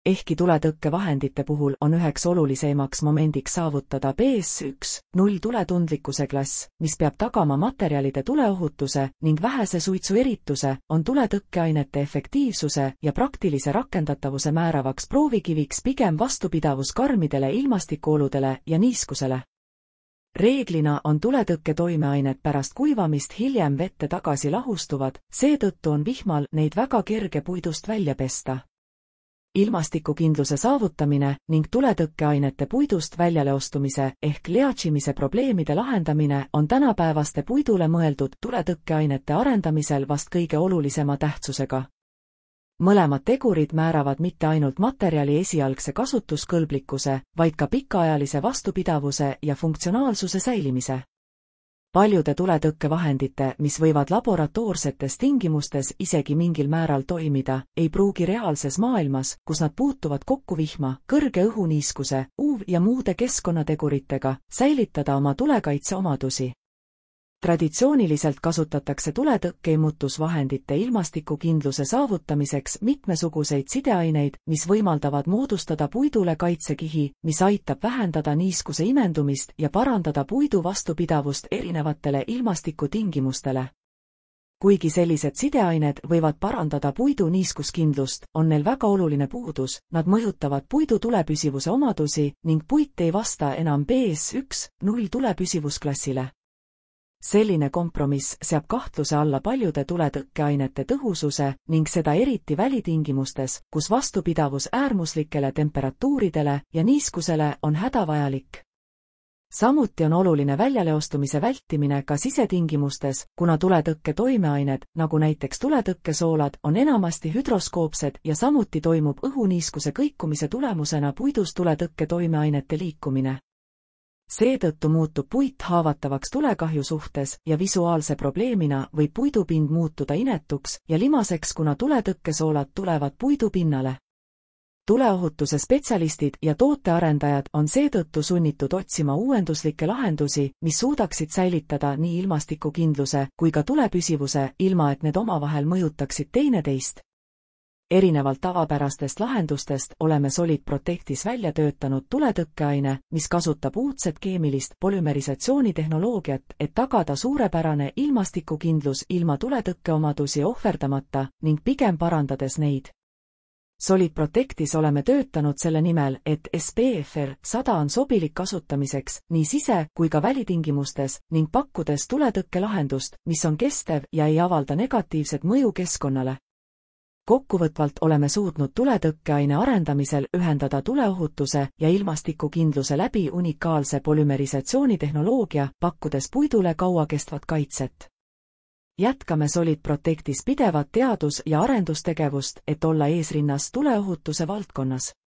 Ehkki tuletõkkevahendite puhul on üheks olulisemaks momendiks saavutada BS1.0 tuletundlikkuse klass, mis peab tagama materjalide tuleohutuse ning vähese suitsu erituse, on tuletõkkeainete efektiivsuse ja praktilise rakendatavuse määravaks proovikiviks pigem vastupidavus karmidele ilmastikuoludele ja niiskusele. Reeglina on tuletõkke toimeained pärast kuivamist hiljem vette tagasi lahustuvad, seetõttu on vihmal neid väga kerge puidust välja pesta. Ilmastikukindluse saavutamine ning tuletõkkeainete puidust väljaleostumise ehk leachimise probleemide lahendamine on tänapäevaste puidule mõeldud tuletõkkeainete arendamisel vast kõige olulisema tähtsusega. Mõlemad tegurid määravad mitte ainult materjali esialgse kasutuskõlblikkuse, vaid ka pikaajalise vastupidavuse ja funktsionaalsuse säilimise. Paljude tuletõkkevahendite, mis võivad laboratoorsetes tingimustes isegi mingil määral toimida, ei pruugi reaalses maailmas, kus nad puutuvad kokku vihma, kõrge õhuniiskuse, UV ja muude keskkonnateguritega, säilitada oma tulekaitseomadusi. Traditsiooniliselt kasutatakse tuletõkkeimutusvahendite ilmastikukindluse saavutamiseks mitmesuguseid sideaineid, mis võimaldavad moodustada puidule kaitsekihi, mis aitab vähendada niiskuse imendumist ja parandada puidu vastupidavust erinevatele ilmastikutingimustele. Kuigi sellised sideained võivad parandada puidu niiskuskindlust, on neil väga oluline puudus, nad mõjutavad puidu tulepüsivuse omadusi ning puit ei vasta enam BS1.0 tulepüsivusklassile. Selline kompromiss seab kahtluse alla paljude tuletõkkeainete tõhususe ning seda eriti välitingimustes, kus vastupidavus äärmuslikele temperatuuridele ja niiskusele on hädavajalik. Samuti on oluline väljaleostumise vältimine ka sisetingimustes, kuna tuletõkke toimeained, nagu näiteks tuletõkkesoolad, on enamasti hüdroskoopsed ja samuti toimub õhuniiskuse kõikumise tulemusena puidus tuletõkke toimeainete liikumine. Seetõttu muutub puit haavatavaks tulekahju suhtes ja visuaalse probleemina võib puidupind muutuda inetuks ja limaseks, kuna tuletõkkesoolad tulevad puidupinnale. Tuleohutuse spetsialistid ja tootearendajad on seetõttu sunnitud otsima uuenduslikke lahendusi, mis suudaksid säilitada nii ilmastikukindluse kui ka tulepüsivuse, ilma et need omavahel mõjutaksid teineteist. Erinevalt tavapärastest lahendustest oleme Solid Protectis välja töötanud tuletõkkeaine, mis kasutab uudset keemilist polümerisatsioonitehnoloogiat, et tagada suurepärane ilmastikukindlus ilma tuletõkkeomadusi ohverdamata ning pigem parandades neid. Solid Protectis oleme töötanud selle nimel, et SPFR 100 on sobilik kasutamiseks nii sise- kui ka välitingimustes ning pakkudes tuletõkkelahendust, mis on kestev ja ei avalda negatiivset mõju keskkonnale. Kokkuvõtvalt oleme suutnud tuletõkkeaine arendamisel ühendada tuleohutuse ja ilmastikukindluse läbi unikaalse polümerisatsioonitehnoloogia, pakkudes puidule kauakestvat kaitset. Jätkame Solid Protectis pidevat teadus- ja arendustegevust, et olla eesrinnas tuleohutuse valdkonnas.